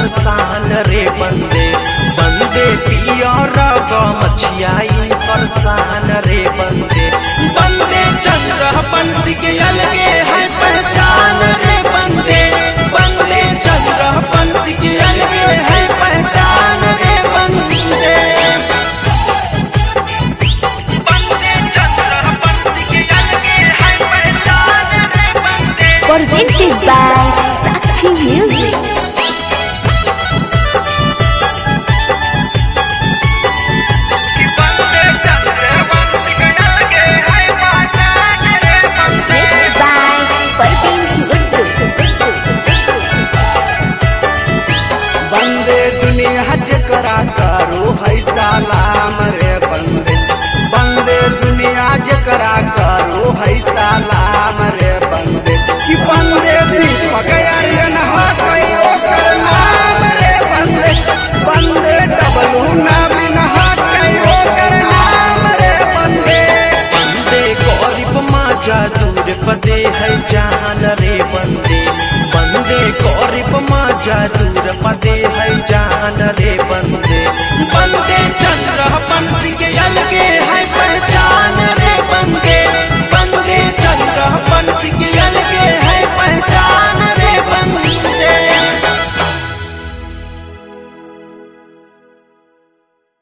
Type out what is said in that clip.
परेशान रे बंदे बंदे पिया रग मछियाई परेशान रे बंदे बंदे चंद्र बंसी के अलगे है पहचान रे बंदे बंदे चंद्र बंसी के अलगे है पहचान रे बंदे presented by Sakshi Music. Mixed by Parveen Guddu. बंदे दुनिया जकरा करो है सलाम रे बंदे बंदे दुनिया जकरा करो है सलाम रे बंदे कि बंदे दीपक आर्यन हा कोई ओकर नाम रे बंदे बंदे डबलू नाम नहा कोई ओकर नाम रे बंदे बंदे गरीब माजा दूर पदे है जान रे बंदे बंदे गरीब माजा दूर पदे है जान रे बंदे